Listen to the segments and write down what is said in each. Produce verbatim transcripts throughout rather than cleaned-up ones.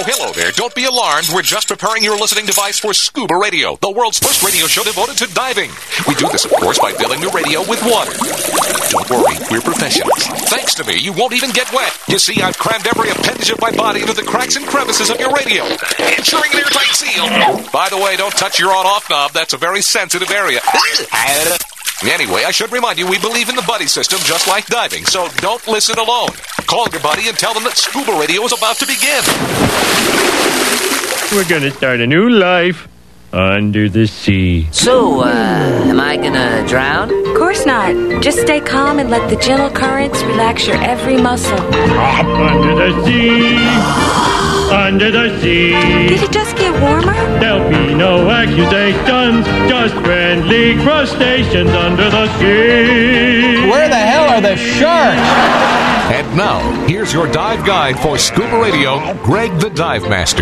Hello there. Don't be alarmed. We're just preparing your listening device for Scuba Radio, the world's first radio show devoted to diving. We do this, of course, by filling the radio with water. Don't worry, we're professionals. Thanks to me, you won't even get wet. You see, I've crammed every appendage of my body into the cracks and crevices of your radio, ensuring an airtight seal. By the way, don't touch your on-off knob. That's a very sensitive area. Anyway, I should remind you, we believe in the buddy system just like diving, so don't listen alone. Call your buddy and tell them that Scuba Radio is about to begin. We're gonna start a new life under the sea. So, uh, am I gonna drown? Of course not. Just stay calm and let the gentle currents relax your every muscle. Under the sea. Under the sea. Did it just get warmer? There'll be no accusations, just friendly crustaceans under the sea. Where the hell are the sharks? And now, here's your dive guide for Scuba Radio, Greg the Dive Master.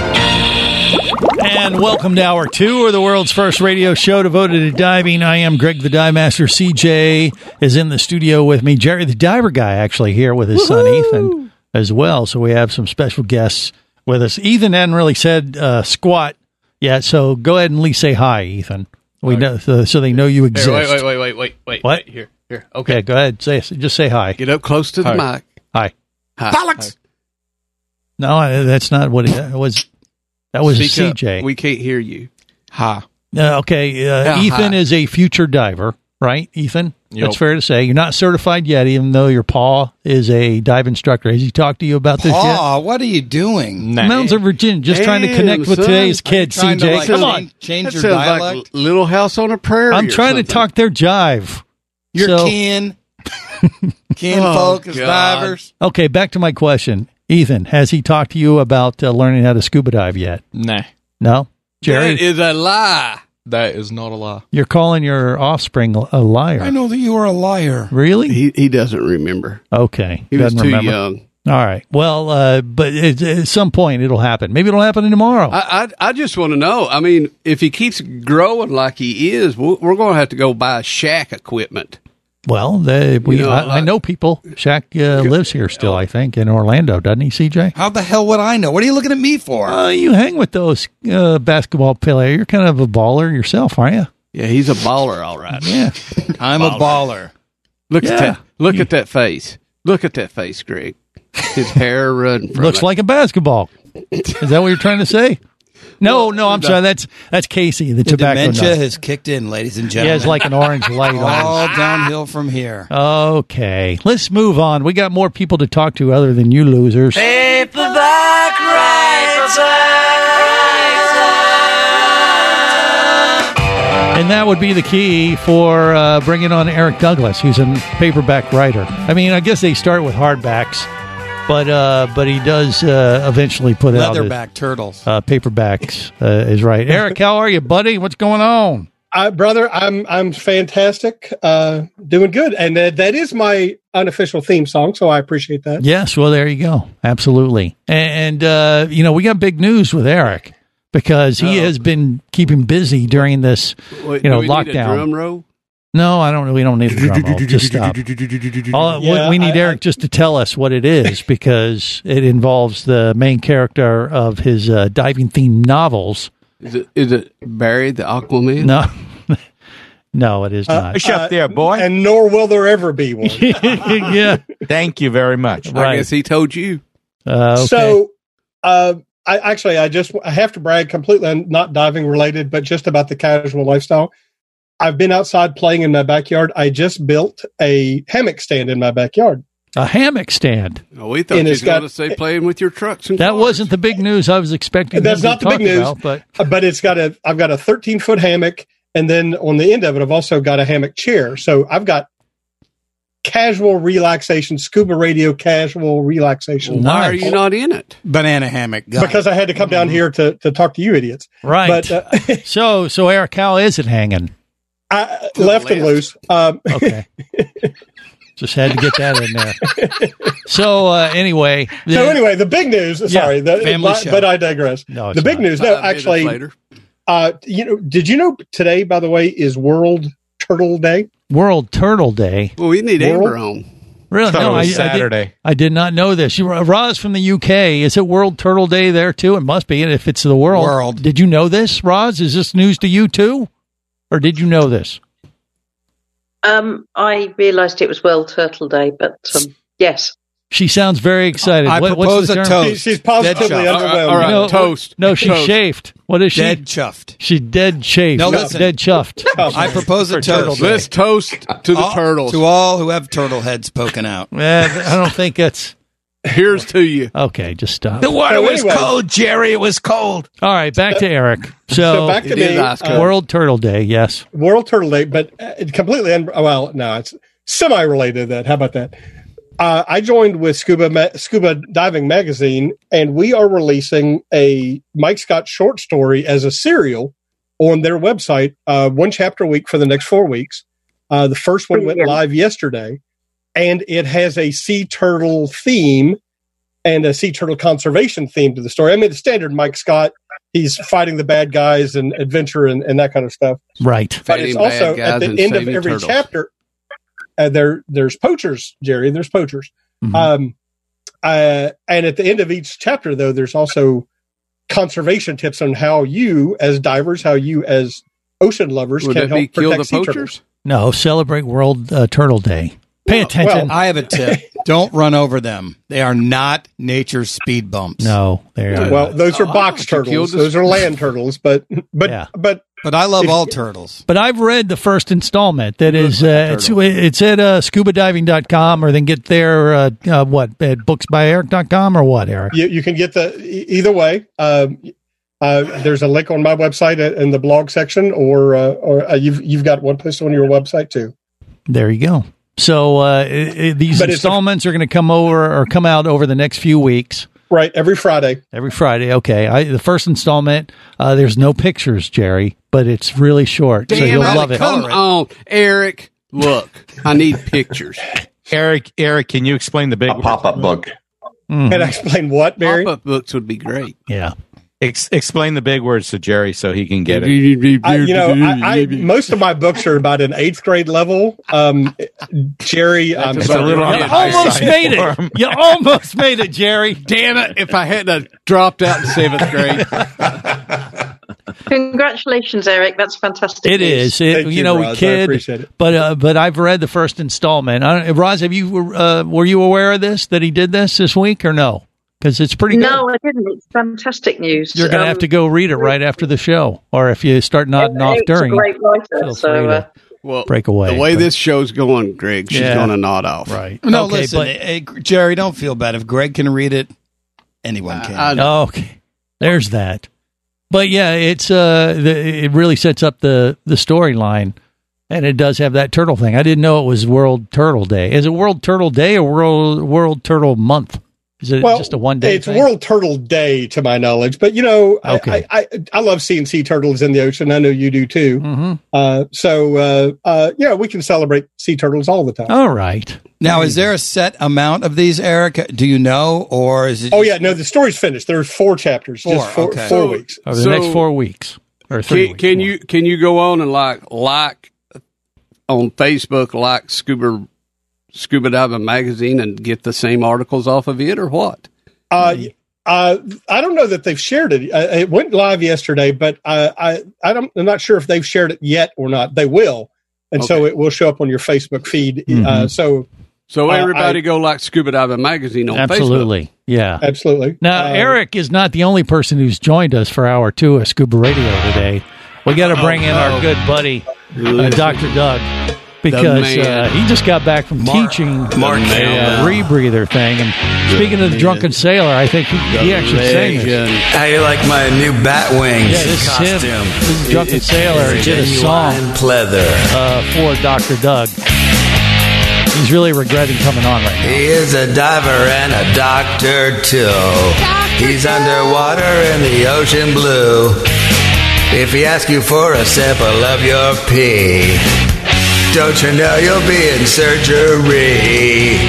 And welcome to Hour two of the world's first radio show devoted to diving. I am Greg the Dive Master. C J is in the studio with me. Jerry the Diver Guy actually here with his son Ethan as well. So we have some special guests with us. Ethan hadn't really said uh, squat yet, so go ahead and at least say hi, Ethan. We right. know so, so they know you exist. Here, wait, wait, wait, wait, wait, wait. What? Wait, here, here. Okay, yeah, go ahead. Say just say hi. Get up close to the hi. mic. Hi. Hi. Bollocks. No, that's not what it was. That was Speak C J. Up. We can't hear you. Hi. Uh, okay, uh, yeah, Ethan hi. is a future diver, right, Ethan? Yep. That's fair to say. You're not certified yet, even though your pa is a dive instructor. Has he talked to you about this Paw, yet? what are you doing? Nah. Mountains of Virginia, just Damn, trying to connect with son. today's kids, C Trying to, J. like, Come change- on. Change That your sounds dialect. like Little House on a Prairie. I'm or trying to something. talk their jive. Your So- kin. kin Oh, folk as God. divers. Okay, back to my question. Ethan, has he talked to you about uh, learning how to scuba dive yet? Nah, No? Jerry, That is a lie. that is not a lie. you're calling your offspring a liar. I know that you are a liar. Really? He he doesn't remember. Okay. He was Doesn't too remember. young. All right. Well, uh, but it, at some point it'll happen. Maybe it'll happen tomorrow. I, I I just want to know. I mean, if he keeps growing like he is, we're, we're going to have to go buy shack equipment. well, they, we, You know, I, I like- know people. Shaq uh, lives here still, I think, in Orlando, doesn't he, C J? How the hell would I know? What are you looking at me for? Uh, you hang with those uh, basketball players. You're kind of a baller yourself, aren't you? Yeah, he's a baller, all right. Yeah. I'm a baller. Look Yeah. at that. Look at that face. Look at that face, Greg. His hair running. From Looks it. like a basketball. Is that what you're trying to say? No, no, I'm sorry. That's that's Casey, the, The tobacco dementia nut. has kicked in, ladies and He gentlemen. has like an orange light on. all downhill from here. Okay, let's move on. We got more people to talk to other than you losers. Paperback And that would be the key for uh, bringing on Eric Douglas, who's a paperback writer. I mean, I guess they start with hardbacks, but uh, but he does uh, eventually put out his, Leatherback turtles. uh, paperbacks. Uh, is right. Eric, how are you, buddy? What's going on? Uh, brother, I'm I'm fantastic, uh, doing good, and uh, that is my unofficial theme song, so I appreciate that. Yes, well, there you go. Absolutely. And, uh, you know, we got big news with Eric because he Uh-oh. has been keeping busy during this, Wait, you know, do we need a lockdown. drum roll? No, I don't. We don't need a drum roll. Just stop. All, we- Yeah, we need I- Eric just to tell us what it is because it involves the main character of his uh, diving themed novels. Is it is it Barry the Aquaman? No, no, it is not. Push up there, boy. And nor will there ever be one. Yeah, Thank you very much. I right. guess he told you. Uh, okay. So, uh, I actually, I just I have to brag completely, I'm not diving related, but just about the casual lifestyle. I've been outside playing in my backyard. I just built a hammock stand in my backyard. a hammock stand. Oh, we thought And you it's was going got- to say playing with your trucks and That cars. wasn't the big news I was expecting. That's them not to the big talk news. about, but Uh, But it's got a, I've got a thirteen foot hammock, and then on the end of it, I've also got a hammock chair. So I've got casual relaxation, scuba radio, casual relaxation. Why are Nice. you not in it? Banana hammock. Got Because I had to come down here to, to talk to you idiots. right. But uh, so, so Eric, how is it hanging? I left and left. loose. Um, Okay. Just had to get that in there. So, uh, anyway. so the- anyway, the big news. Sorry, the, family but, show. but I digress. No, it's the big not. news. No, Five minutes actually, later. uh, you know, did you know today, by the way, is World Turtle Day? World Turtle Day. Well, we need World- Amber on. Really? Thought No, it was I, I, Saturday. did, I did not know this. You, Roz from the U K, is it World Turtle Day there too? It must be. And if it's the world, World. Did you know this, Roz? Is this news to you too? Or did you know this? Um, I realised it was World Turtle Day, but um, yes. She sounds very excited. I What- propose what's the a term? toast. She- she's positively Dead chuffed. underwhelmed. All right, No, toast. No, she's Toast. chafed. What is she? Dead chuffed. She's dead chafed. No, She's listen. dead chuffed. I propose a toast. Let's toast to the All- turtles. To all who have turtle heads poking out. Eh, I don't think that's Here's to you. okay. Just stop. The water So was anyway- cold, Jerry. It was cold. All right, back to Eric. So, So back to It me. is ice uh, cold. World Turtle Day. Yes. World Turtle Day, but uh, it completely, un- well, no, it's semi-related to that. How about that? Uh, I joined with Scuba Ma- Scuba Diving Magazine, and we are releasing a Mike Scott short story as a serial on their website, uh, one chapter a week for the next four weeks. Uh, the first one went Brilliant. live yesterday, and it has a sea turtle theme and a sea turtle conservation theme to the story. I mean, the standard Mike Scott, he's fighting the bad guys and adventure and, and that kind of stuff. Right. But it's Fighting also bad guys at the and end of saving every turtles. chapter, uh, there there's poachers, Jerry. There's poachers. Mhm. Um, uh, and at the end of each chapter, though, there's also conservation tips on how you, as divers, how you, as ocean lovers, Would can that help be kill protect the sea turtles. poachers? No, celebrate World uh, Turtle Day. Pay Well, attention. I have a tip. Don't run over them. They are not nature's speed bumps. no, they are. Well, those are Oh, box you killed turtles. the- Those are land turtles. But but Yeah. but But I love all turtles. But I've read the first installment. That is, like a uh, it's, turtle. it's at uh, scuba diving dot com, or then get there, uh, uh, what, at books by eric dot com, or what, Eric? you, you can get the e- either way. Um, uh, there's a link on my website in the blog section, or uh, or uh, you've you've got one posted on your website too. There you go. So uh, i i these But it's a- installments are going to come over or come out over the next few weeks. Right, every Friday. Every Friday, okay. I, the first installment, uh, there's no pictures, Jerry, but it's really short, so Damn you'll it, love it. Come on, Eric. Look, I need pictures. Eric, Eric, can you explain the big A pop-up book. Mhm. Can I explain what, Barry? Pop-up books would be great. Yeah. Ex- explain the big words to Jerry so he can get it. I, you know, I, I, most of my books are about an eighth grade level. Um, Jerry, I'm That's a little Yeah, You on the high almost side made for it. him. You almost made it, Jerry. Damn it! If I hadn't have dropped out in seventh grade, Congratulations, Eric. That's fantastic. It news. is. It, Thank you you, know, we Roz. I kid, appreciate it. but uh, but I've read the first installment. I don't, Roz, have you uh, were you aware of this, that he did this this week, or no? Because it's pretty good. No, I didn't. It's fantastic news. You're going to Um, have to go read it right after the show, or if you start nodding off Eric's during, a great writer, feel so free to uh, well, break away. the way but- this show's going, Greg, she's Yeah. going to nod off. right? No, okay, listen, but eh, eh, Jerry, don't feel bad. If Greg can read it, anyone can. I know. okay, there's that. But yeah, it's uh, the, it really sets up the the storyline, and it does have that turtle thing. I didn't know it was World Turtle Day. Is it World Turtle Day or World World Turtle Month? Is it well, just a one day? it's thing? World Turtle Day, to my knowledge. But you know, Okay. I, I, I I love seeing sea turtles in the ocean. I know you do too. Mm-hmm. Uh, so uh, uh, yeah, we can celebrate sea turtles all the time. All right. Now, is there a set amount of these, Eric? Do you know, or is it? Oh yeah, no, the story's finished. There's four chapters, Four, just four, okay. four So- weeks. Over the So- next four weeks or three Can, weeks. can more. you can you go on and like like on Facebook like Scuba Scuba Diving Magazine and get the same articles off of it or what? Uh, uh, I don't know that they've shared it. Uh, it went live yesterday, but I, I, I don't, I'm not sure if they've shared it yet or not. They will, and so Okay. it will show up on your Facebook feed. Mhm. Uh, so So Uh, everybody I- go like Scuba Diving Magazine on Facebook. Absolutely. Yeah. absolutely. Now, Uh, Eric is not the only person who's joined us for hour two of Scuba Radio today. We got to bring in our good buddy, uh, Doctor Doug, because man. uh, he just got back from teaching Mark a uh, Campbell. rebreather thing. And speaking of the Drunken Sailor, I think he, he actually sang this. How you like my new Batwings Yeah, this is him. costume? This is Drunken Sailor. He did a song Genuine pleather. uh, for Doctor Doug. He's really regretting coming on right now. He is a diver and a doctor too. He's underwater in the ocean blue. If he asks you for a sample of your pee, don't you know you'll be in surgery?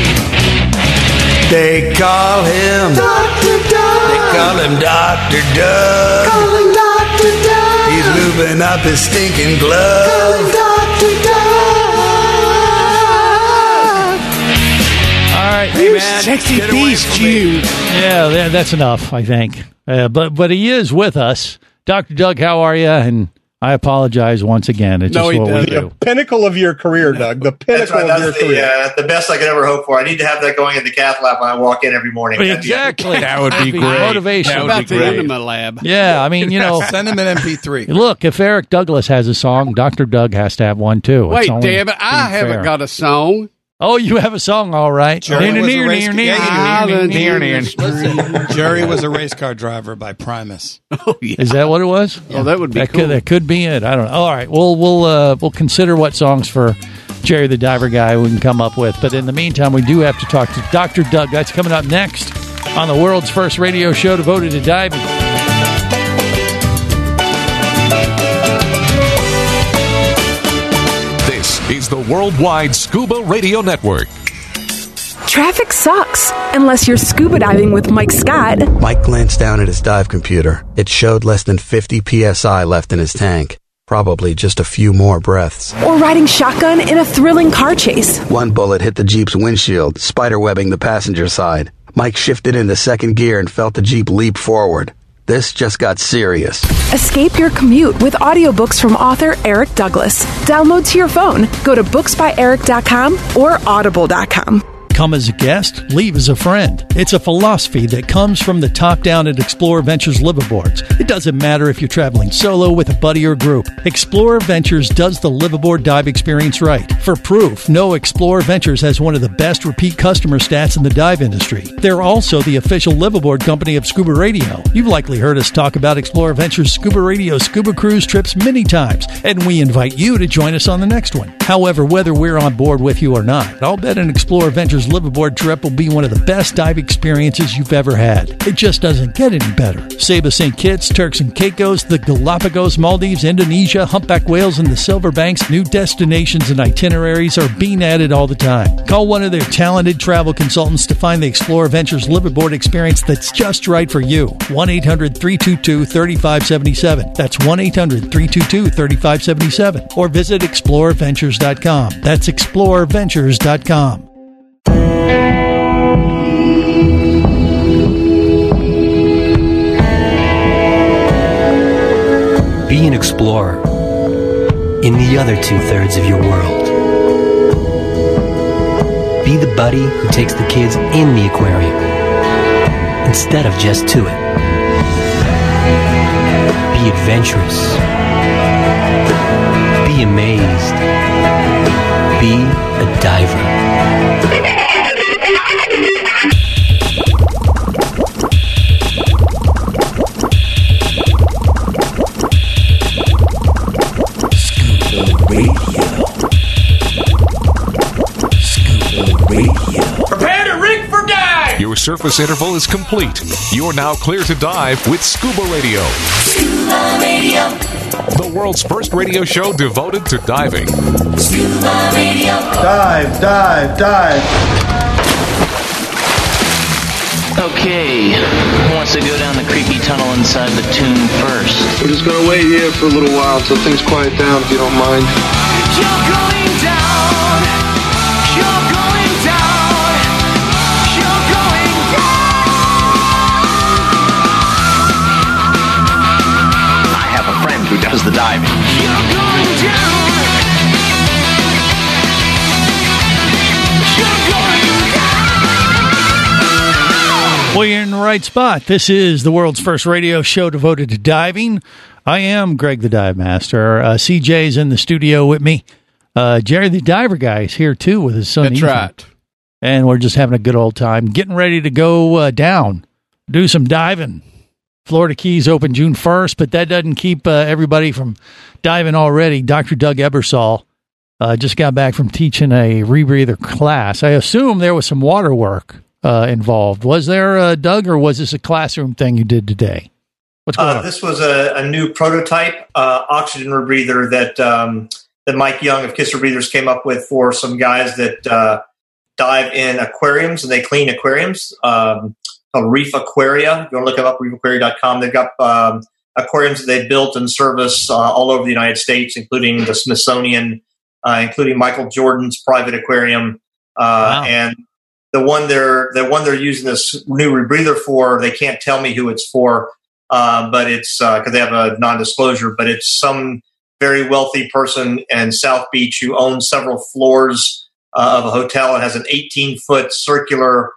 They call him Doctor Doug. They call him Doctor Doug. Calling Doctor Doug. He's lubing up his stinking glove. Calling Doctor Doug. right. Hey, man, sexy get away beast, from me. you. Yeah, that- that's enough, I think. Uh, but but he is with us. Doctor Doug, how are you? And I apologize once again. It's No, just he what we doesn't. do. The pinnacle of your career, Doug. The That's pinnacle right. of your That's the, career. uh, the best I could ever hope for. I need to have that going in the cath lab when I walk in every morning. That'd be- Exactly. That would be That'd great. Motivation. That would About be the great. enema lab. Yeah, I mean, you know, Send him an M P three. look, if Eric Douglas has a song, Doctor Doug has to have one too. It's Wait, only damn it. I being haven't fair. got a song. Oh, you have a song, all right. Jerry Near, was a near, race- near, near, yeah, near, near, near, near. Listen, Jerry was a race car driver by Primus. Oh, yeah. Is that what it was? Oh, that would be That cool. could that could be it. I don't know. All right, we'll we'll uh, we'll consider what songs for Jerry the Diver Guy we can come up with. But in the meantime, we do have to talk to Doctor Doug. That's coming up next on the world's first radio show devoted to diving. This is the Worldwide Scuba Radio Network. Traffic sucks, unless you're scuba diving with Mike Scott. Mike glanced down at his dive computer. It showed less than fifty P S I left in his tank. Probably just a few more breaths. Or riding shotgun in a thrilling car chase. One bullet hit the Jeep's windshield, spiderwebbing the passenger side. Mike shifted into second gear and felt the Jeep leap forward. This just got serious. Escape your commute with audiobooks from author Eric Douglas. Download to your phone. Go to books by eric dot com or audible dot com. Come as a guest, leave as a friend. It's a philosophy that comes from the top down at Explorer Ventures liveaboards. It doesn't matter if you're traveling solo, with a buddy, or group. Explorer Ventures does the liveaboard dive experience right. For proof, know Explorer Ventures has one of the best repeat customer stats in the dive industry. They're also the official liveaboard company of Scuba Radio. You've likely heard us talk about Explorer Ventures Scuba Radio scuba cruise trips many times, and we invite you to join us on the next one. However, whether we're on board with you or not, I'll bet an Explorer Ventures liveaboard trip will be one of the best dive experiences you've ever had. It just doesn't get any better. Saba Saint Kitts, Turks and Caicos, the Galapagos, Maldives, Indonesia, humpback whales, and the Silver Banks, new destinations and itineraries are being added all the time. Call one of their talented travel consultants to find the Explorer Ventures liveaboard experience that's just right for you. one eight hundred three two two three five seven seven. That's one eight hundred three two two three five seven seven. Or visit explorer ventures dot com. That's explorer ventures dot com. Be an explorer in the other two-thirds of your world. Be the buddy who takes the kids in the aquarium instead of just to it. Be adventurous. Be amazed. Be a diver. Prepare to rig for dive! Your surface interval is complete. You're now clear to dive with Scuba Radio. Scuba Radio. The world's first radio show devoted to diving. Scuba Radio. Dive, dive, dive. Okay, who wants to go down the creepy tunnel inside the tomb first? We're just gonna wait here for a little while until things quiet down, if you don't mind. You're going down. You're going down. You're going down. I have a friend who does the diving. You're going down. You're going Well, you're in the right spot. This is the world's first radio show devoted to diving. I am Greg the Dive Master. Uh, C J's in the studio with me. Uh, Jerry the Diver Guy is here too with his son. That's Ethan. right. And we're just having a good old time, getting ready to go uh, down, do some diving. Florida Keys open June first, but that doesn't keep uh, everybody from diving already. Doctor Doug Ebersol uh, just got back from teaching a rebreather class. I assume there was some water work uh, involved. Was there, uh, Doug, or was this a classroom thing you did today? What's going Uh, on? this was a, a new prototype uh, oxygen rebreather that um, that Mike Young of Kiss Rebreathers came up with for some guys that uh, dive in aquariums and they clean aquariums. Um, called Reef Aquaria. If you want to look them up, reef aquaria dot com. They've got um, aquariums that they built and service uh, all over the United States, including the Smithsonian, uh, including Michael Jordan's private aquarium, uh, Wow. and the one they're the one they're using this new rebreather for, they can't tell me who it's for, uh, but it's because uh, they have a non-disclosure. But it's some very wealthy person in South Beach who owns several floors uh, of a hotel and has an eighteen foot circular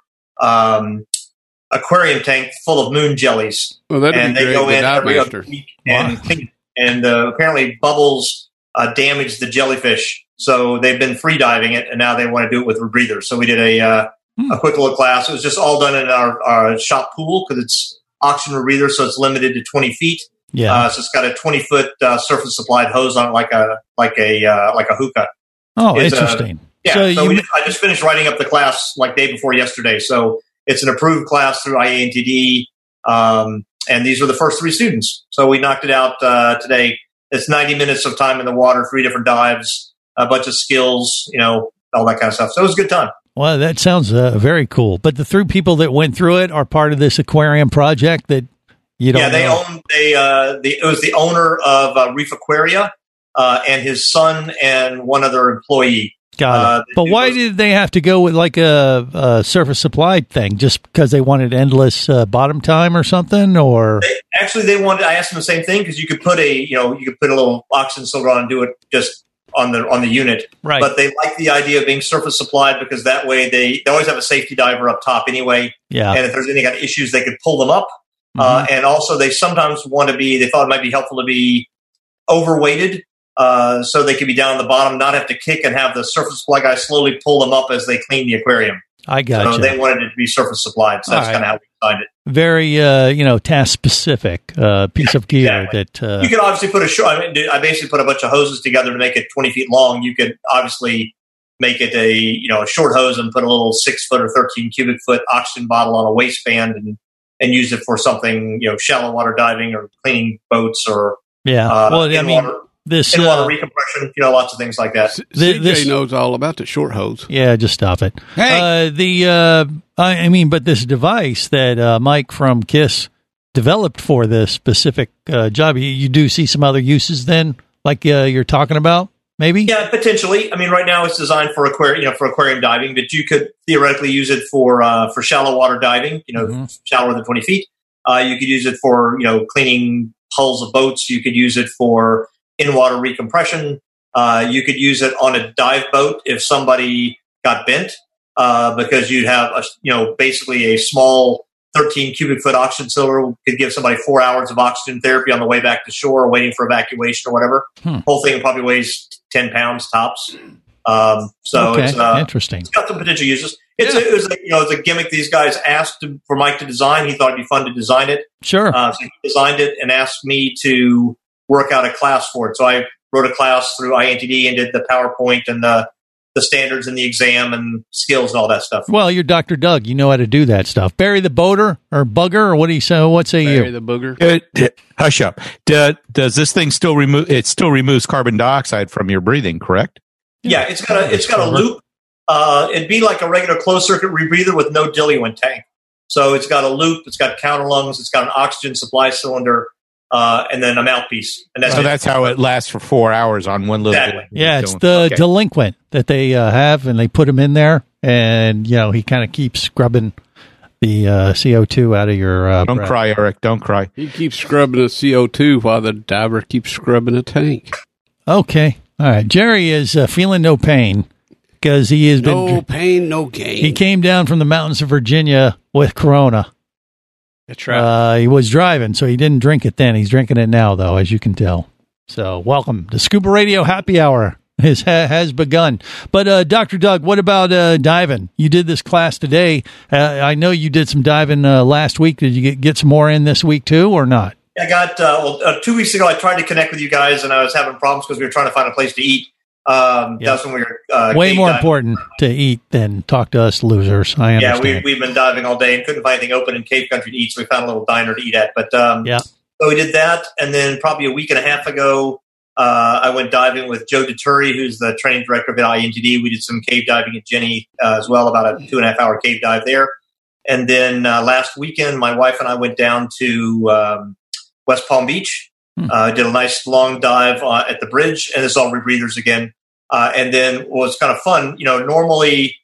um, aquarium tank full of moon jellies. Well, that'd and be they great, go the in dive every master. other week and clean it. And uh, apparently bubbles uh, damage the jellyfish. So they've been free diving it, and now they want to do it with rebreathers. So we did a uh, hmm. a quick little class. It was just all done in our, our shop pool because it's oxygen rebreather, so it's limited to twenty feet. Yeah. Uh, so it's got a twenty foot uh, surface supplied hose on it, like a like a uh, like a hookah. Oh, it's, interesting. Uh, yeah. So, So, you we ma- just, I just finished writing up the class like day before yesterday. So it's an approved class through I A N T D, um, and these were the first three students. So we knocked it out uh, today. It's ninety minutes of time in the water, three different dives, a bunch of skills, you know, all that kind of stuff. So it was a good time. Well, that sounds uh, very cool. But the three people that went through it are part of this aquarium project that you don't yeah, they know. own. They uh, the, it was the owner of uh, Reef Aquaria uh, and his son and one other employee. Got it. Uh, But why did they have to go with like a, a surface supplied thing? Just because they wanted endless uh, bottom time or something? Or They, actually, they wanted. I asked them the same thing because you could put a, you know, you could put a little oxygen cylinder on and do it just on the on the unit. Right. But they like the idea of being surface supplied because that way they, they always have a safety diver up top anyway. Yeah. And if there's any kind of issues, they could pull them up. Uh, and also, they sometimes want to be. They thought it might be helpful to be overweighted. Uh, so they could be down at the bottom, not have to kick, and have the surface supply guy slowly pull them up as they clean the aquarium. I got So you. they wanted it to be surface supplied. So that's All kind of right. how we designed it. Very, uh, you know, task specific uh, piece of gear that. Uh, You could obviously put a short. I mean, I basically put a bunch of hoses together to make it twenty feet long. You could obviously make it a you know a short hose and put a little six foot or thirteen cubic foot oxygen bottle on a waistband and and use it for something you know shallow water diving or cleaning boats or yeah. uh, well, I in mean, water, this. in water Uh, recompression. You know, lots of things like that. Th- C J this- knows all about the short hose. Yeah, just stop it. Hey. Uh, the uh, I, I mean, but this device that uh, Mike from KISS developed for this specific uh, job, you, you do see some other uses then, like uh, you're talking about, maybe? Yeah, potentially. I mean, right now it's designed for aquarium, you know, for aquarium diving, but you could theoretically use it for uh, for shallow water diving. You know, Mm-hmm. shallower than twenty feet. Uh, you could use it for you know cleaning hulls of boats. You could use it for in water recompression. Uh, you could use it on a dive boat if somebody got bent, uh, because you'd have a you know basically a small thirteen cubic foot oxygen cylinder could give somebody four hours of oxygen therapy on the way back to shore, waiting for evacuation or whatever. Hmm. Whole thing probably weighs ten pounds tops. Um, so Okay, it's uh, interesting. It's got some potential uses. It's a, it was a, you know it's a gimmick these guys asked to, for Mike to design. He thought it'd be fun to design it. Sure. Uh, so he designed it and asked me to work out a class for it. So I wrote a class through I A N T D and did the PowerPoint and the the standards and the exam and skills and all that stuff. Well, you're Doctor Doug. You know how to do that stuff. Barry the boater or bugger or what do you say? What say Barry you? the booger. Uh, d- hush up. D- does this thing still remove? It still removes carbon dioxide from your breathing, correct? Yeah, it's got a it's got a loop. Uh, it'd be like a regular closed circuit rebreather with no diluent tank. So it's got a loop. It's got counter lungs. It's got an oxygen supply cylinder, uh, and then a mouthpiece. And that's so it. that's how it lasts for four hours on one little. Exactly. Yeah, it's the Okay. delinquent that they uh, have, and they put him in there, and you know he kind of keeps scrubbing the uh, C O two out of your. Uh, Don't breath. cry, Eric. Don't cry. He keeps scrubbing the C O two while the diver keeps scrubbing a tank. Okay, all right. Jerry is uh, feeling no pain because he has No been. pain, no gain. He came down from the mountains of Virginia with Corona. That's right. Uh, he was driving, so he didn't drink it then. He's drinking it now, though, as you can tell. So, welcome. The Scuba Radio Happy Hour has, has begun. But, uh, Doctor Doug, what about uh, diving? You did this class today. Uh, I know you did some diving uh, last week. Did you get, get some more in this week, too, or not? I got uh, well, uh, two weeks ago. I tried to connect with you guys, and I was having problems because we were trying to find a place to eat. Um, Yep. That's when we were uh, Way cave more diving. important to eat than talk to us losers. I Yeah, understand. we, we've been diving all day and couldn't find anything open in cave country to eat, so we found a little diner to eat at. But um, yeah. so we did that, and then probably a week and a half ago, uh, I went diving with Joe DeTuri, who's the training director of I A N T D. We did some cave diving at Jenny uh, as well, about a two and a half hour cave dive there. And then uh, last weekend, my wife and I went down to um, West Palm Beach, uh, did a nice long dive uh, at the bridge, and it's all rebreathers again. Uh, and then what was kind of fun, you know, normally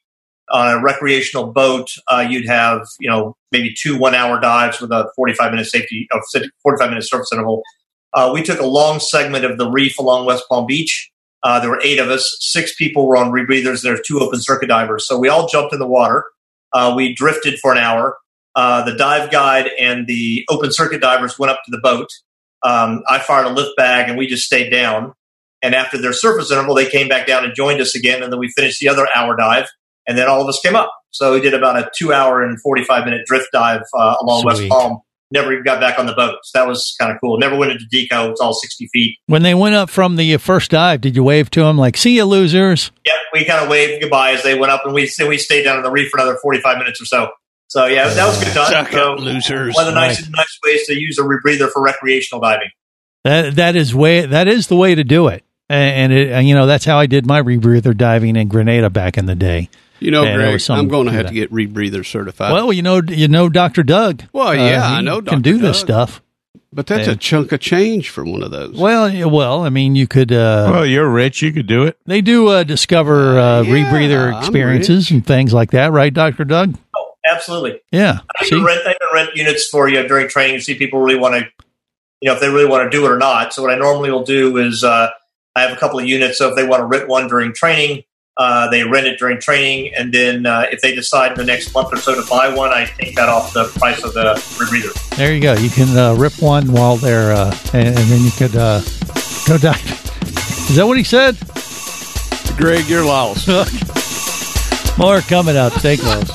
on a recreational boat, uh, you'd have, you know, maybe two one-hour dives with a forty-five minute safety, of forty-five minute surface interval. Uh, we took a long segment of the reef along West Palm Beach. Uh, there were eight of us. Six people were on rebreathers. There were two open circuit divers. So we all jumped in the water. Uh, we drifted for an hour. Uh, the dive guide and the open circuit divers went up to the boat. Um, I fired a lift bag, and we just stayed down. And after their surface interval, they came back down and joined us again. And then we finished the other hour dive. And then all of us came up. So we did about a two hour and forty-five minute drift dive uh, along Sweet. West Palm. Never even got back on the boat. So that was kind of cool. Never went into deco. It's all sixty feet. When they went up from the first dive, did you wave to them like, see you, losers? Yep, we kind of waved goodbye as they went up, and we we stayed down on the reef for another forty-five minutes or so. So, yeah, that was good time. Suck so, up, losers. One of the nice, Right. nice ways to use a rebreather for recreational diving. That that is way that is the way to do it. And, and, it, and you know, that's how I did my rebreather diving in Grenada back in the day. You know, And there Greg, was some- I'm going to have to get rebreather certified. Well, you know, you know, Doctor Doug. Well, yeah, Uh, I he know can Doctor do this Doug. stuff. But that's Yeah. a chunk of change for one of those. Well, yeah, well, I mean, you could. Uh, Well, you're rich. You could do it. They do uh, discover uh, yeah, rebreather I'm experiences and things like that, right, Doctor Doug? Oh, absolutely. Yeah. I See? even rent, I even rent units for you during training to see if people really want to, you know, if they really want to do it or not. So what I normally will do is uh, I have a couple of units. So if they want to rent one during training, uh, they rent it during training. And then uh, if they decide in the next month or so to buy one, I take that off the price of the rebreather. There you go. You can uh, rip one while they're, uh, and, and then you could uh, go dive. Is that what he said? Greg, you're lost. More coming up. Stay close.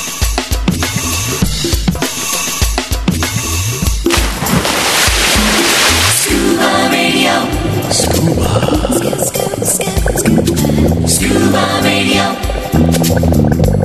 Scuba Radio. Scuba. Scuba Radio.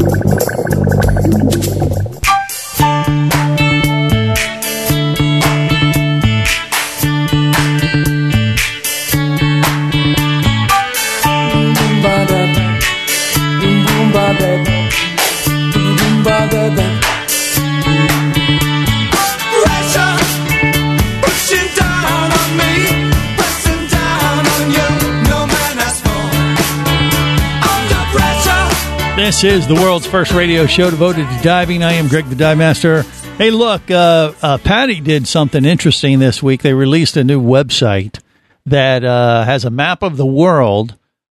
This is the world's first radio show devoted to diving. I am Greg the Dive Master. Hey, look, uh, uh, Patty did something interesting this week. They released a new website that uh, has a map of the world,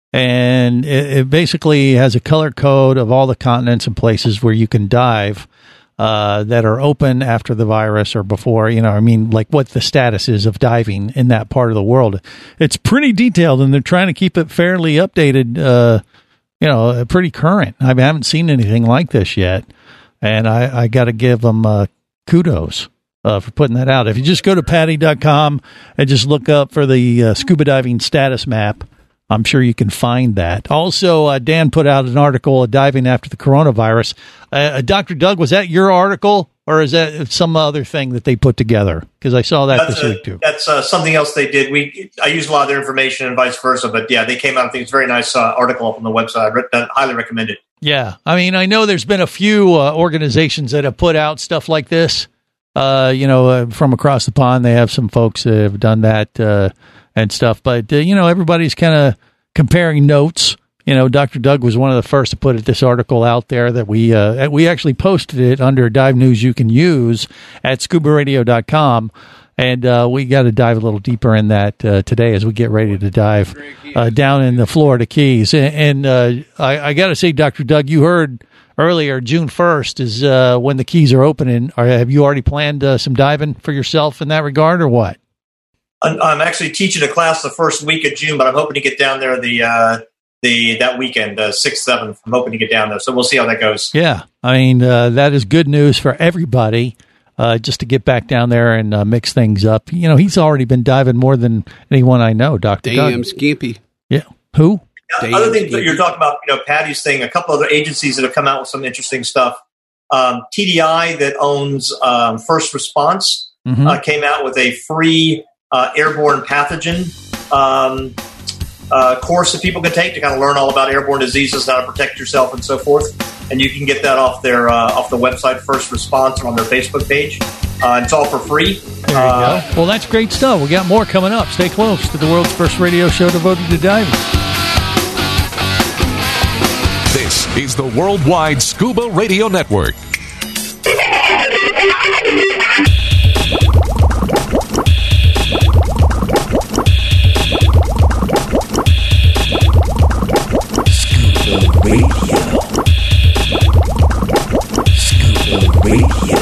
and it, it basically has a color code of all the continents and places where you can dive uh, that are open after the virus or before, you know, I mean, like what the status is of diving in that part of the world. It's pretty detailed, and they're trying to keep it fairly updated, uh, you know, pretty current. I haven't seen anything like this yet, and I, I got to give them uh, kudos uh, for putting that out. If you just go to patty dot com and just look up for the uh, scuba diving status map, I'm sure you can find that. Also, uh, Dan put out an article of diving after the coronavirus. Uh, Doctor Doug, was that your article, or is that some other thing that they put together? Because I saw that That's this a- week too. That's uh, something else they did. We I use a lot of their information and vice versa, but yeah, they came out. I think it's a very nice uh, article up on the website. I re- I highly recommend it. Yeah, I mean, I know there's been a few uh, organizations that have put out stuff like this. Uh, you know, uh, from across the pond, they have some folks that have done that uh, and stuff. But uh, you know, everybody's kind of comparing notes. You know, Doctor Doug was one of the first to put this article out there that we uh, we actually posted it under Dive News You Can Use at scuba radio dot com. And uh, we got to dive a little deeper in that uh, today as we get ready to dive uh, down in the Florida Keys. And, and uh, I, I got to say, Doctor Doug, you heard earlier, June first is uh, when the Keys are opening. Are, have you already planned uh, some diving for yourself in that regard, or what? I'm, I'm actually teaching a class the first week of June, but I'm hoping to get down there the uh, the that weekend, uh, sixth, seventh. I'm hoping to get down there, so we'll see how that goes. Yeah, I mean, uh, that is good news for everybody. Uh, just to get back down there and uh, mix things up. You know, he's already been diving more than anyone I know, Doctor Damn Doug. Skimpy. Yeah. Who? Damn Other things that you're talking about, you know, Patty's thing, a couple other agencies that have come out with some interesting stuff. Um, T D I that owns um, First Response Mhm. uh, came out with a free uh, airborne pathogen um, uh, course that people can take to kind of learn all about airborne diseases, how to protect yourself, and so forth. And you can get that off their uh, off the website First Response or on their Facebook page. Uh, it's all for free. There you Uh, go. Well, that's great stuff. We got more coming up. Stay close to the world's first radio show devoted to diving. This is the Worldwide Scuba Radio Network. Scuba Radio. Scuba Radio.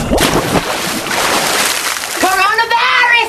Coronavirus!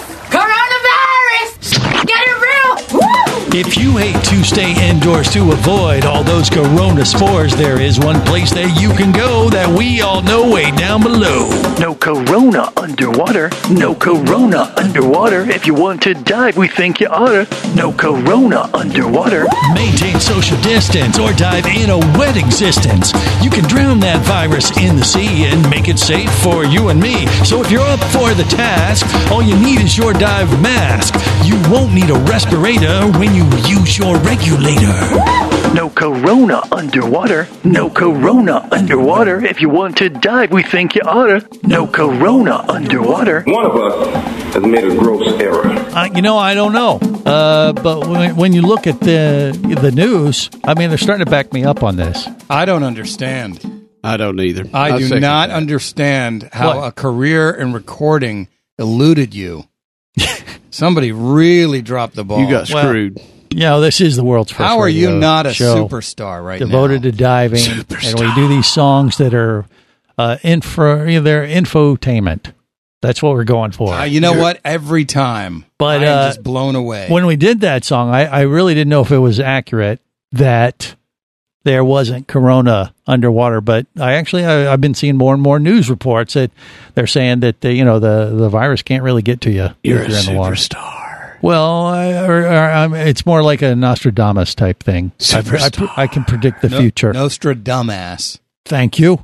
Coronavirus! Get it real! Woo! If you hate to stay indoors to avoid all those corona spores, there is one place that you can go that we all know way down below. No corona underwater. No corona underwater. If you want to dive, we think you oughta. No corona underwater. Maintain social distance or dive in a wet existence. You can drown that virus in the sea and make it safe for you and me. So if you're up for the task, all you need is your dive mask. You won't need a respirator when you use your regulator. No corona underwater. No corona underwater. If you want to dive, we think you oughta. No corona underwater. One of us has made a gross error. Uh, you know, I don't know. Uh, but when, when you look at the the news, I mean, they're starting to back me up on this. I don't understand. I don't either. I I'll do second not that. understand how What? a career in recording eluded you. Somebody really dropped the ball. You got Well, screwed. You know, this is the world's first How are you radio not a show superstar right devoted now? to diving, and we do these songs that are uh, info, they're infotainment. That's what we're going for. Uh, you know what? Every time, But, I am uh, just blown away. When we did that song, I, I really didn't know if it was accurate that there wasn't corona underwater. But I actually, I, I've been seeing more and more news reports that they're saying that the, you know the, the virus can't really get to you You're if a you're in the water. superstar. Well, I, or, or, um, it's more like a Nostradamus type thing. I, I, I can predict the no, future. Nostradamus. Thank you.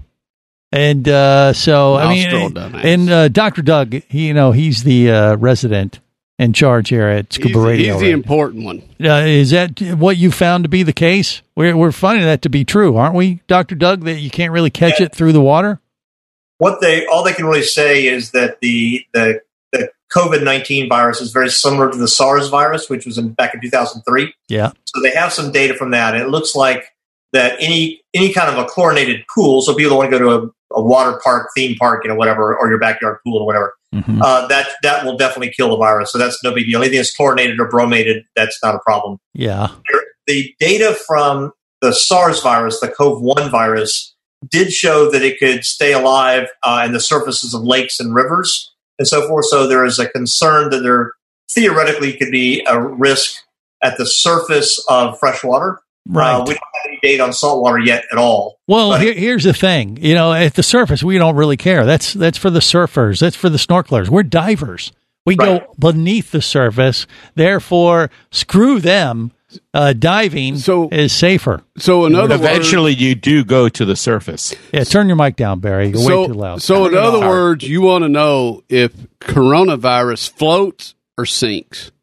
And uh, so, I mean, Nostradamus. and uh, Doctor Doug, he, you know, he's the uh, resident in charge here at Scuba He's, Radio. he's the right? important one. Uh, is that what you found to be the case? We're we're finding that to be true, aren't we, Doctor Doug? That you can't really catch Yeah. it through the water. What they all they can really say is that the the the COVID nineteen virus is very similar to the SARS virus, which was in, back in two thousand three. Yeah. So they have some data from that, and it looks like that any any kind of a chlorinated pool, so people that want to go to a, a water park, theme park, you know, whatever, or your backyard pool or whatever, Mhm. uh, that that will definitely kill the virus. So that's no big deal. Anything that's chlorinated or bromated, that's not a problem. Yeah. The data from the SARS virus, the CoV one virus, did show that it could stay alive uh, in the surfaces of lakes and rivers and so forth. So there is a concern that there theoretically could be a risk at the surface of fresh water. Right. Uh, we don't have any data on saltwater yet at all. Well, But- here, here's the thing. You know, at the surface, we don't really care. That's that's for the surfers. That's for the snorkelers. We're divers. We Right. go beneath the surface. Therefore, screw them. Uh, diving So- is safer. So in other words, Eventually, you do go to the surface. Yeah, turn your mic down, Barry. You're so, way too loud. So in Turn it other off. words, you want to know if coronavirus floats or sinks.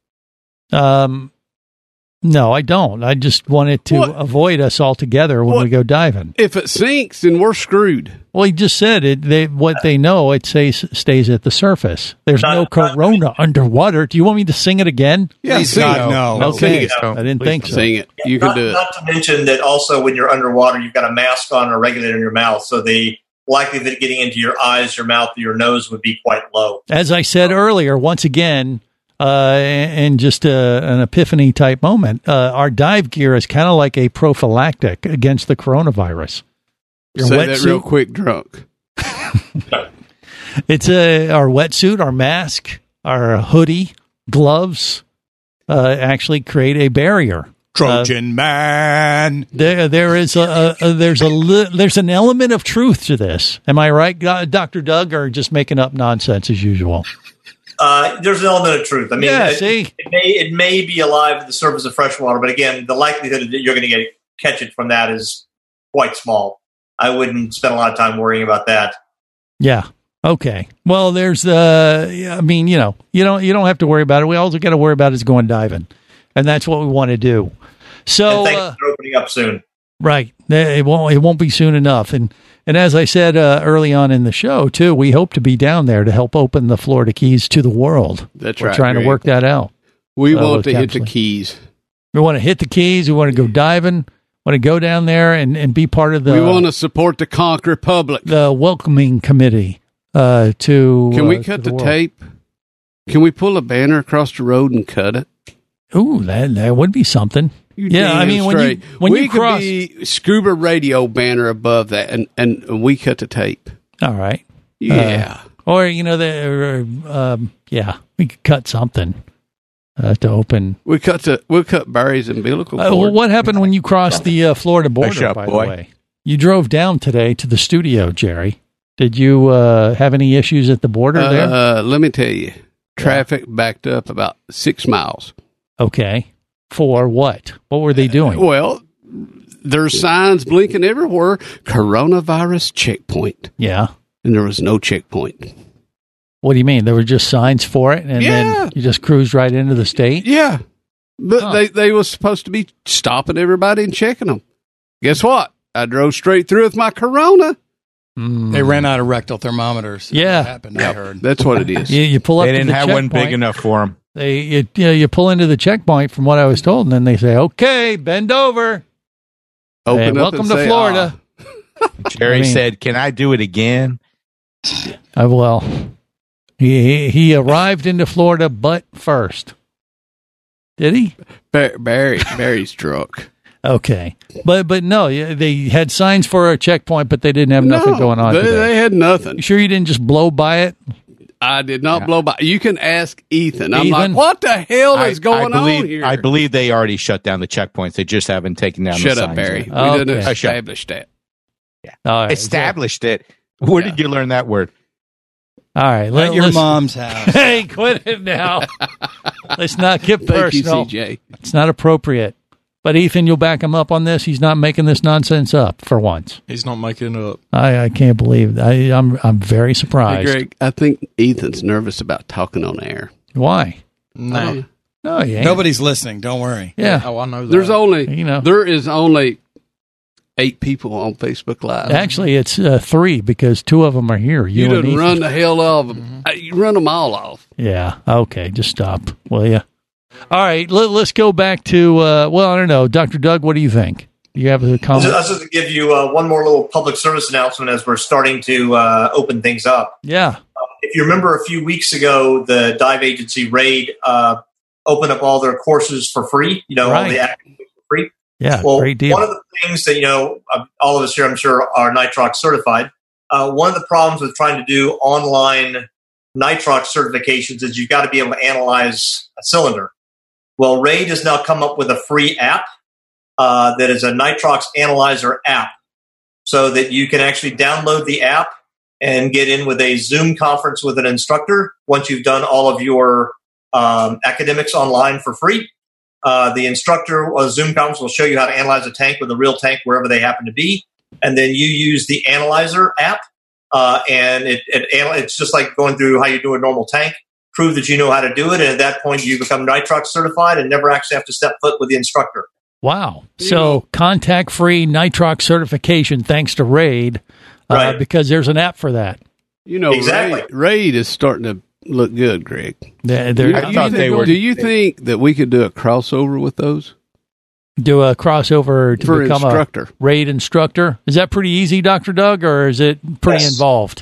Um, no, I don't. I just wanted to What? avoid us altogether when What? we go diving. If it sinks, then we're screwed. Well, he just said it. They what they know it stays stays at the surface. There's no corona underwater. Do you want me to sing it again? Yeah, Please sing God, it. no. Okay, Sing it. I didn't think so. Sing it. You can not, do it. not to mention that also when you're underwater, you've got a mask on and a regulator in your mouth. So the likelihood of getting into your eyes, your mouth, your nose would be quite low. As I said earlier, once again, uh, and just uh, an epiphany type moment, uh, our dive gear is kind of like a prophylactic against the coronavirus. Your Say that real wetsuit, quick, drunk. it's a our wetsuit, our mask, our hoodie, gloves, uh, actually create a barrier. Trojan man. There, there is a, a, a there's a li- there's an element of truth to this. Am I right, Do- Doctor Doug, or just making up nonsense as usual? Uh, there's an element of truth. I mean, Yeah, it, see? it may it may be alive at the surface of fresh water, but again, the likelihood that you're going to get catch it from that is quite small. I wouldn't spend a lot of time worrying about that. Yeah. Okay. Well, there's the. I mean, you know, you don't you don't have to worry about it. We all got to worry about is going diving, and that's what we want to do. So, and thanks uh, for opening up soon. right, it won't it won't be soon enough. And and as I said uh, early on in the show too, we hope to be down there to help open the Florida Keys to the world. That's We're right, trying Greg. to work that out. We Uh, want to hit the absolutely. keys. We want to hit the keys. We want to go diving. Want to go down there and, and be part of the. We want to support the Conch Republic. The welcoming committee. Uh, to can we uh, cut the, the world. tape? Can we pull a banner across the road and cut it? Ooh, that that would be something. You yeah, I damn mean when straight. you when we you cross, could be Scuba Radio banner above that, and, and we cut the tape. all right, Yeah, uh, or you know the um, yeah, we could cut something uh, to open. we cut the we'll cut Barry's umbilical Uh, cord. well, what happened when you crossed the uh, Florida border? Hush up, by boy. the way, you drove down today to the studio, Jerry. Did you uh, have any issues at the border uh, there? Uh, let me tell you, traffic backed up about six miles. Okay, for what? What were they doing? Well, there's signs blinking everywhere. Coronavirus checkpoint. Yeah. And there was no checkpoint. What do you mean? There were just signs for it, and Yeah. then you just cruised right into the state? Yeah. But Huh. they, they was supposed to be stopping everybody and checking them. Guess what? I drove straight through with my Corona. They ran out of rectal thermometers. Yeah. What happened, I heard. That's what it is. You, you pull up They to didn't the have one checkpoint. big enough for them. They you, you, know, you pull into the checkpoint from what I was told, and then they say, "Okay, bend over." Open Hey, up welcome and to say, Florida. Jerry I mean- said, "Can I do it again?" Uh, well, he, he he arrived into Florida butt first. Did he? Bar- Barry, Barry's drunk. Okay, but but no, yeah, they had signs for a checkpoint, but they didn't have nothing No, going on They, today. they had nothing. You sure you didn't just blow by it? I did not blow by. You can ask Ethan. I'm Ethan? like, what the hell I, is going I believe, on here? I believe they already shut down the checkpoints. They just haven't taken down Shut the up, signs Barry. yet. We Okay. didn't Hush up. establish that. All right, Established it. Where did you learn that word? All right, At let, your let's- mom's house. Hey, quit it now. Let's not get Thank you, personal. C J. It's not appropriate. But Ethan, you'll back him up on this. He's not making this nonsense up for once. He's not making it up. I, I can't believe that. I, I'm I'm very Hey, surprised. Greg, I think Ethan's nervous about talking on air. Why? No. No, he ain't. Nobody's listening. Don't worry. Yeah. Oh, I know that. There's only You know. there is only eight people on Facebook Live. Actually, it's uh, three because two of them are here. You, you and done Ethan. run the hell off them. Uh, You run them all off. Yeah. Okay. Just stop, will you? All right. Let, let's go back to. Uh, well, I don't know, Doctor Doug. What do you think? Do you have a I comment? was just to give you uh, one more little public service announcement as we're starting to uh, open things up. Yeah. If you remember a few weeks ago, the dive agency RAID uh, opened up all their courses for free, you know, all Right. the academics for free. Yeah. Well, great deal. one of the things that, you know, uh, all of us here, I'm sure, are nitrox certified. Uh, one of the problems with trying to do online nitrox certifications is you've got to be able to analyze a cylinder. Well, RAID has now come up with a free app uh, that is a nitrox analyzer app, so that you can actually download the app and get in with a Zoom conference with an instructor once you've done all of your um, academics online for free. Uh, the instructor or Zoom conference will show you how to analyze a tank with a real tank wherever they happen to be. And then you use the analyzer app, uh, and it, it it's just like going through how you do a normal tank. Prove that you know how to do it, and at that point you become nitrox certified and never actually have to step foot with the instructor. Wow. So contact-free nitrox certification thanks to RAID, uh, Right. because there's an app for that. You know, Exactly. Raid, Raid is starting to look good, Greg. They're, they're, You- I you thought think- they were- Do you think that we could do a crossover with those do a crossover to for become instructor? a RAID instructor. Is that pretty easy, Doctor Doug, or is it pretty Yes. involved?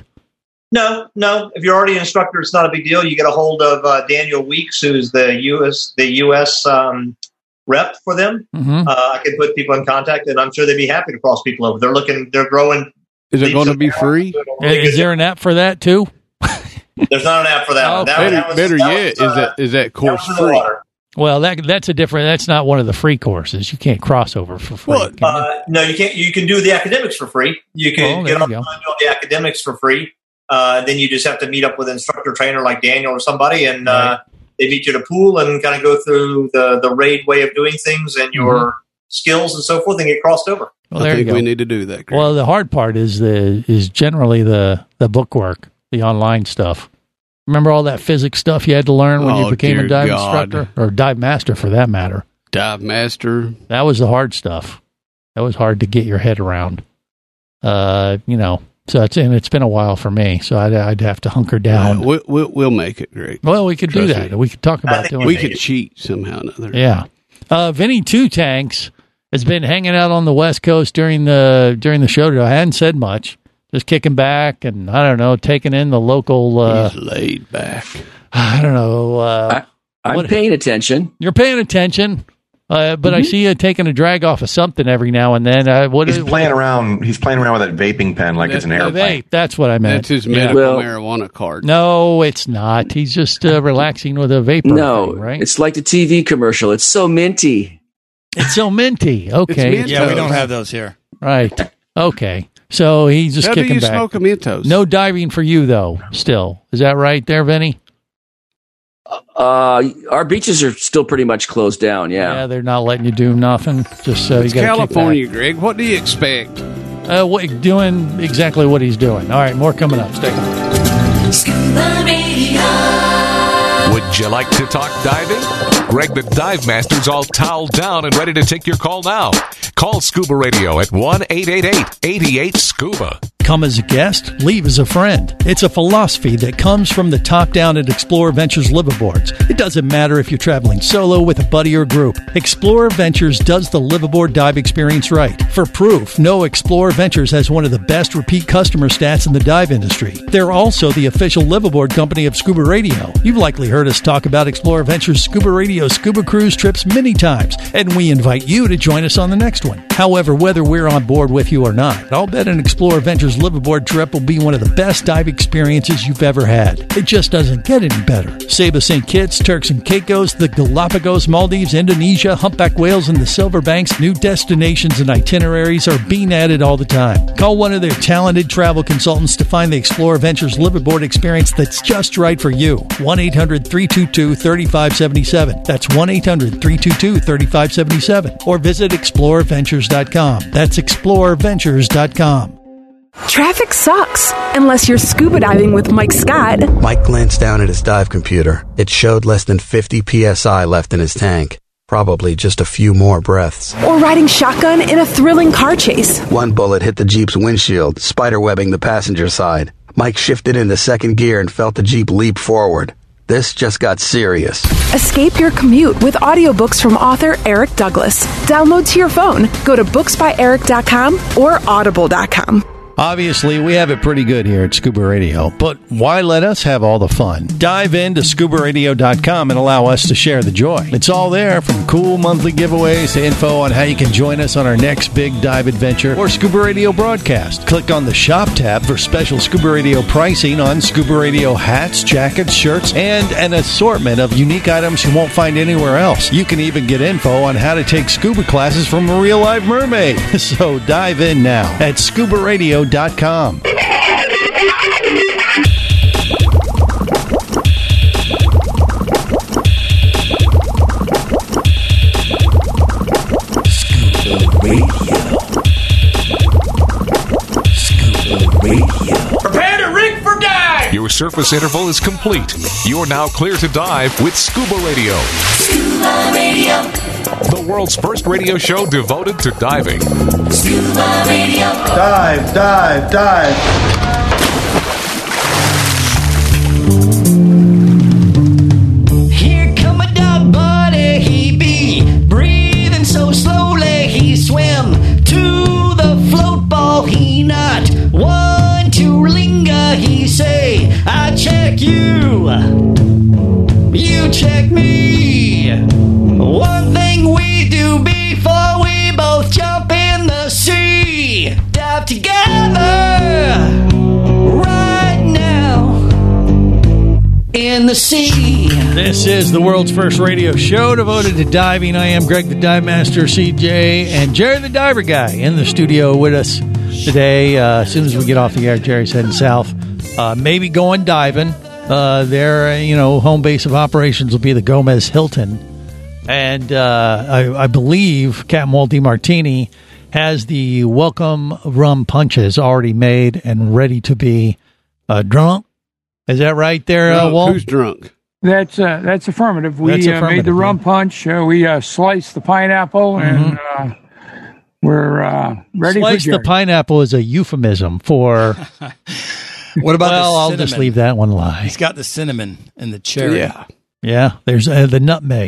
No, no. If you're already an instructor, it's not a big deal. You get a hold of uh, Daniel Weeks, who's the U S the U S um, rep for them. Mm-hmm. Uh, I can put people in contact, and I'm sure they'd be happy to cross people over. They're looking, they're growing. Is it going to be free? Is there an app for that too? There's not an app for that one. That, Better, that was, better that yet, was, uh, is that is that that course was in the free? water. Well, that that's a different. That's not one of the free courses. You can't cross over for free. Well, can you? Uh, no, you can't. You can do the academics for free. You can Oh, get there on you and go. do all the academics for free. Uh, then you just have to meet up with an instructor trainer like Daniel or somebody, and uh, they meet you at a pool and kind of go through the the RAID way of doing things and your skills and so forth, and get crossed over. Well, I there you think go. we need to do that. Greg. Well, the hard part is the is generally the the bookwork, the online stuff. Remember all that physics stuff you had to learn when Oh, you became a dear dive God. instructor or dive master, for that matter. Dive master. That was the hard stuff. That was hard to get your head around. Uh, you know, so it's and it's been a while for me, so I'd, I'd have to hunker down. Uh, we'll, we'll we'll make it, Greg. well, we could do Trust that. me. We could talk I about think doing. We that. could cheat somehow or another. Yeah. Uh, Vinny Two Tanks has been hanging out on the West Coast during the during the show today. I hadn't said much, just kicking back and I don't know, taking in the local. Uh, He's laid back. I don't know. Uh, I, I'm what- paying attention. You're paying attention, uh, but I see you taking a drag off of something every now and then. Uh, what He's is playing around. He's playing around with that vaping pen like it's an a airplane. vape? That's what I meant. That's his Yeah. medical Well- marijuana card. No, it's not. He's just uh, relaxing with a vapor. No, thing, right? it's like the T V commercial. It's so minty. It's so minty. Okay. It's Yeah, we don't have those here. Right. Okay. So he's just How do kicking you back. smoke a Mentos? No diving for you, though, still. Is that right there, Vinny? Uh, our beaches are still pretty much closed down. Yeah. Yeah, they're not letting you do nothing. Just so It's you got California, Greg. What do you expect? Uh, what, doing exactly what he's doing. All right, more coming up. Stay tuned. Scuba Radio. Would you like to talk diving? Greg the Dive Master's all toweled down and ready to take your call now. Call Scuba Radio at one eight eight eight, eight eight, SCUBA. Come as a guest, leave as a friend. It's a philosophy that comes from the top down at Explorer Ventures liveaboards. It doesn't matter if you're traveling solo, with a buddy, or group. Explorer Ventures does the liveaboard dive experience right. For proof, know Explorer Ventures has one of the best repeat customer stats in the dive industry. They're also the official liveaboard company of Scuba Radio. You've likely heard us talk about Explorer Ventures Scuba Radio scuba cruise trips many times, and we invite you to join us on the next one. However, whether we're on board with you or not, I'll bet an Explorer Ventures liveaboard trip will be one of the best dive experiences you've ever had. It just doesn't get any better. Saba Saint Kitts, Turks and Caicos, the Galapagos, Maldives, Indonesia, humpback whales, and the Silver Banks, new destinations and itineraries are being added all the time. Call one of their talented travel consultants to find the Explorer Ventures liveaboard experience that's just right for you. one eight hundred, three two two, three five seven seven. That's one eight hundred, three two two, three five seven seven. Or visit explorer ventures dot com. That's explorer ventures dot com. Traffic sucks, unless you're scuba diving with Mike Scott. Mike glanced down at his dive computer. It showed less than fifty P S I left in his tank. Probably just a few more breaths. Or riding shotgun in a thrilling car chase. One bullet hit the Jeep's windshield, spiderwebbing the passenger side. Mike shifted into second gear and felt the Jeep leap forward. This just got serious. Escape your commute with audiobooks from author Eric Douglas. Download to your phone. Go to books by eric dot com or audible dot com. Obviously, we have it pretty good here at Scuba Radio, but why let us have all the fun? Dive into scuba radio dot com and allow us to share the joy. It's all there, from cool monthly giveaways to info on how you can join us on our next big dive adventure or Scuba Radio broadcast. Click on the Shop tab for special Scuba Radio pricing on Scuba Radio hats, jackets, shirts, and an assortment of unique items you won't find anywhere else. You can even get info on how to take scuba classes from a real-life mermaid. So dive in now at scuba radio dot com. Scuba Radio. Scuba Radio. Prepare to rig for dive! Your surface interval is complete. You're now clear to dive with Scuba Radio. Scuba Radio. The world's first radio show devoted to diving. Scuba Radio. Dive, dive, dive. Here come a dog buddy, he be breathing so slowly he swim to the float ball, he not one to linger, he say, I check you, you check me. One thing we do before we both jump in the sea, dive together right now in the sea. This is the world's first radio show devoted to diving. I am Greg the Dive Master, C J, and Jerry the Diver Guy in the studio with us today. Uh, as soon as we get off the air, Jerry's heading south. Uh, maybe going diving. Uh, their, you know, home base of operations will be the Gomez Hilton. And uh, I, I believe Captain Walt DiMartini has the welcome rum punches already made and ready to be uh, drunk. Is that right there, uh, Walt? Who's drunk? That's uh, that's affirmative. We That's uh, made affirmative, the rum yeah. punch. Uh, we uh, sliced the pineapple, and uh, we're uh, ready Slice for the Jerry. pineapple is a euphemism for... What about well, the I'll cinnamon? just leave that one lie. He's got the cinnamon and the cherry. Yeah. Yeah, there's uh, the nutmeg.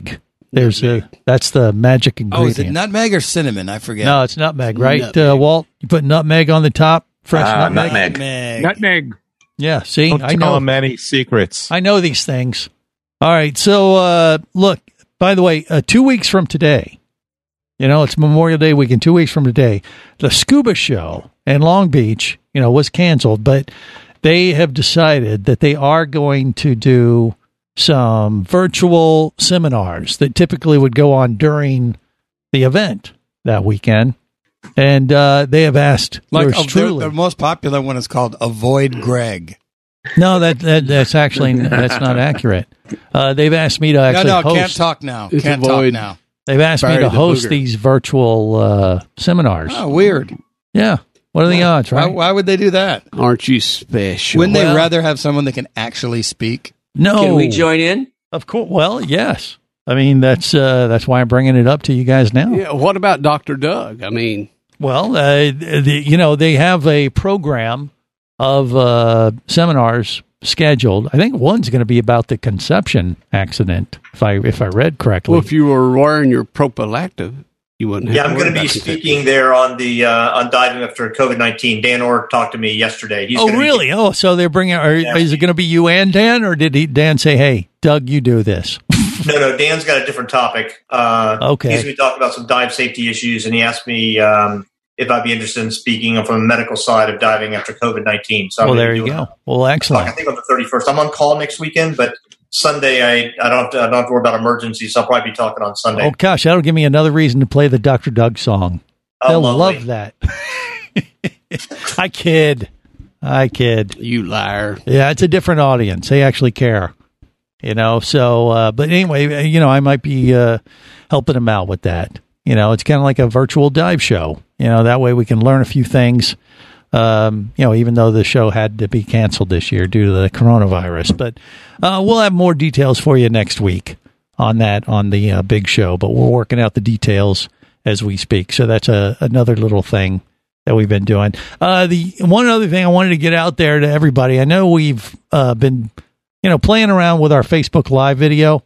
There's a that's the magic ingredient. Oh, is it nutmeg or cinnamon? I forget. No, it's nutmeg, right, Nutmeg. Uh, Walt? You put nutmeg on the top, fresh Ah, nutmeg. nutmeg. Nutmeg. Yeah, see, Don't I tell know them any secrets. I know these things. All right, so uh, look. By the way, uh, two weeks from today, you know, it's Memorial Day weekend. Two weeks from today, the Scuba Show in Long Beach, you know, was canceled, but they have decided that they are going to do some virtual seminars that typically would go on during the event that weekend. And uh, they have asked, Like yours oh, the, truly. the most popular one is called Avoid Greg. No, that, that that's actually that's not accurate. Uh, they've asked me to actually no, no, host. can't talk now. It's Can't avoid- talk now. They've asked me Bury to the host booger. these virtual uh, seminars. Oh, weird. Yeah. What are the odds, Why, right? why would they do that? Aren't you special? Wouldn't Well- they rather have someone that can actually speak? No. Can we join in? Of course. Well, yes. I mean, that's uh, that's why I'm bringing it up to you guys now. Yeah. What about Doctor Doug? I mean, Well, uh, the, you know, they have a program of uh, seminars scheduled. I think one's going to be about the conception accident, if I if I read correctly. well, if you were wearing your prophylactic, you wouldn't. Have Yeah, to I'm worry going to be about the- speaking there on the uh, on diving after COVID nineteen. Dan Orr talked to me yesterday. He's oh, gonna be- really? Oh, so they're bringing. Are, Yeah. Is it going to be you and Dan, or did he, Dan say, "Hey, Doug, you do this"? no, no. Dan's got a different topic. Uh, Okay. He's going to be talking about some dive safety issues, and he asked me um, if I'd be interested in speaking from the medical side of diving after COVID nineteen. So I'm Well, gonna there be you doing go. that. Well, I excellent. think on the thirty-first. I'm on call next weekend, but Sunday I, I don't have to I don't have to worry about emergencies. So I'll probably be talking on Sunday. Oh gosh, that'll give me another reason to play the Doctor Doug song. Oh, They'll lovely. love that. I kid. I kid. You liar. Yeah, it's a different audience. They actually care. You know, so, uh, but anyway, you know, I might be uh, helping them out with that. You know, it's kind of like a virtual dive show. You know, that way we can learn a few things. Um, you know, even though the show had to be canceled this year due to the coronavirus. But uh, we'll have more details for you next week on that, on the uh, big show. But we're working out the details as we speak. So that's a, another little thing that we've been doing. Uh, the one other thing I wanted to get out there to everybody, I know we've uh, been, you know, playing around with our Facebook Live video.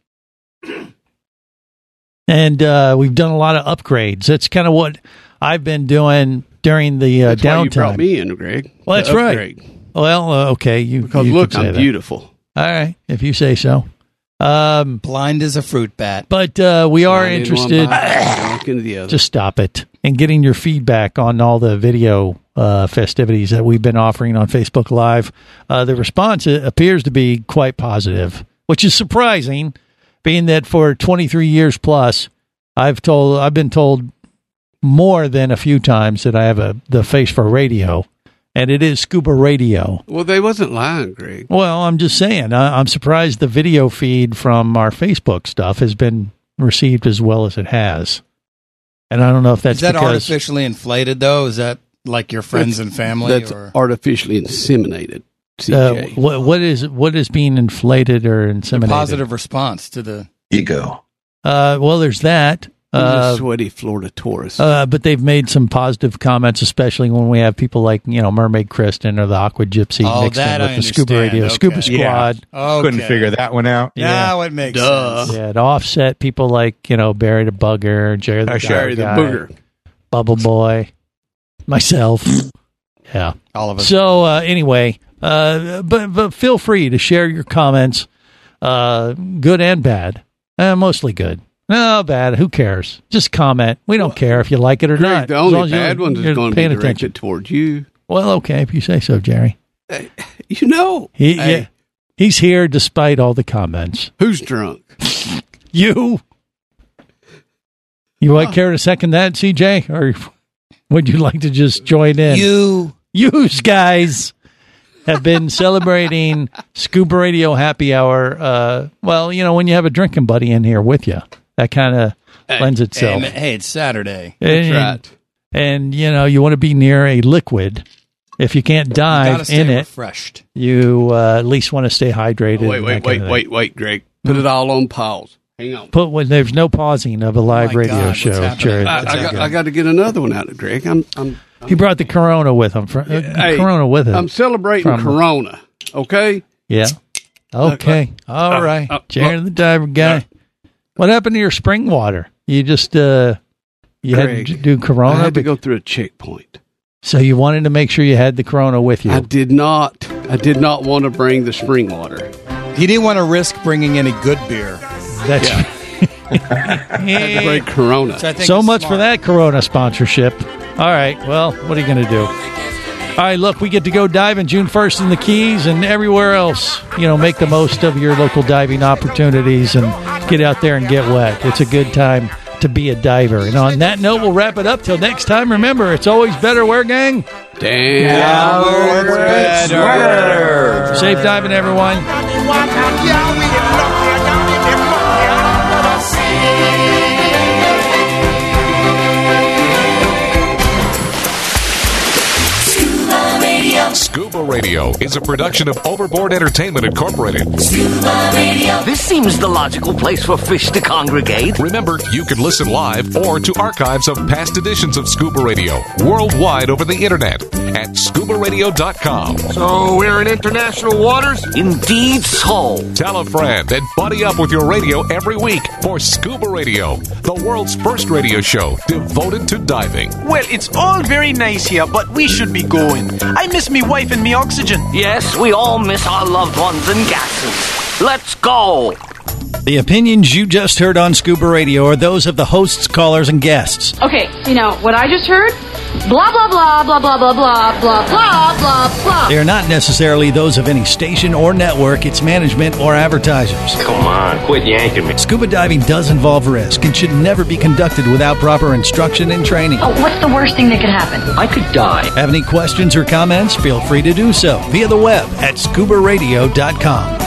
And uh, we've done a lot of upgrades. That's kind of what I've been doing during the uh, That's why you brought downtime. me in, Greg. Well, that's To right. upgrade. Well, uh, okay. You, Because you look, could say I'm that. beautiful. All right, if you say so. Um, Blind as a fruit bat. But uh, we are Blind in one interested. eye, drunk in the other. Just stop it. And getting your feedback on all the video uh, festivities that we've been offering on Facebook Live. Uh, the response uh, appears to be quite positive, which is surprising, being that for twenty-three years plus, I've told I've been told more than a few times that I have a the face for radio, and it is Scuba Radio. Well, they wasn't lying, Greg. Well, I'm just saying, I, I'm surprised the video feed from our Facebook stuff has been received as well as it has. And I don't know if that's Is that because artificially inflated, though? Is that like your friends and family? That's or? artificially inseminated. C uh, J. what, what is what is being inflated or The inseminated? positive response to the Ego. Uh, well, there's that. He's a Uh, sweaty Florida tourist. uh, but they've made some positive comments, especially when we have people like, you know, Mermaid Kristen or the Aqua Gypsy Oh, mixed in that with I the Scuba understand. Radio, Okay. Scuba Yeah. Squad. okay. Couldn't figure that one out. Now it makes Duh. sense. Yeah, to offset people like, you know, Barry the Bugger, Jerry the, Oh, sure. Barry the Guy, booger. Bubble Boy, myself. Yeah. All of us. So uh, anyway, uh, but but feel free to share your comments, uh, good and bad. Uh, mostly good. No, bad. Who cares? Just comment. We don't care if you like it or Greg, not. the As only long as you're- bad ones you're is going to be paying directed attention. towards you. Well, okay, if you say so, Jerry. You know. He, Hey, yeah, he's here despite all the comments. who's drunk? You. You might care to second that, C J, or would you like to just join in? You. Yous guys have been celebrating Scuba Radio Happy Hour. Uh, well, you know, when you have a drinking buddy in here with you, that kind of Hey, lends Hey, itself. man, hey, it's Saturday. That's and, right. And, you know, you want to be near a liquid. If you can't You dive gotta stay in it, refreshed. you uh, at least want to stay hydrated. Oh, wait, and wait, that kind wait, of thing. wait, wait, Greg. Put it all on pause. Hang on. Put when there's no pausing of a live my radio God, what's show. happening? Jared. I, I, got, I got to get another one out of Greg. I'm, I'm, He brought the Corona with him. For, uh, Hey, Corona with him. I'm celebrating From- Corona. Okay. Yeah. Okay. All uh, right. uh, Jared look. the Diver Guy. What happened to your spring water? You just uh, you Greg, had to do Corona. I had to go through a checkpoint. So you wanted to make sure you had the Corona with you. I did not. I did not want to bring the spring water. He didn't want to risk bringing any good beer. That's yeah. I had to bring Corona. So I think so it's much smart. for that Corona sponsorship. All right. Well, what are you going to do? All right, look, we get to go diving June first in the Keys and everywhere else. You know, make the most of your local diving opportunities and get out there and get wet. It's a good time to be a diver. And on that note, we'll wrap it up. Till next time, remember, it's always better where, gang? Damn. Better. Safe diving, everyone. Scuba Radio is a production of Overboard Entertainment Incorporated. Scuba Radio. This seems the logical place for fish to congregate. Remember, you can listen live or to archives of past editions of Scuba Radio worldwide over the internet at scuba radio dot com. So we're in international waters? Indeed so. Tell a friend and buddy up with your radio every week for Scuba Radio, the world's first radio show devoted to diving. Well, it's all very nice here, but we should be going. I miss me wife and me oxygen. Yes, we all miss our loved ones and gases. Let's go. The opinions you just heard on Scuba Radio are those of the hosts, callers, and guests. Okay, you know, what I just heard? Blah, blah, blah, blah, blah, blah, blah, blah, blah, blah, blah. They are not necessarily those of any station or network, its management, or advertisers. Come on, quit yanking me. Scuba diving does involve risk and should never be conducted without proper instruction and training. Oh, what's the worst thing that could happen? I could die. Have any questions or comments? Feel free to do so via the web at scuba radio dot com.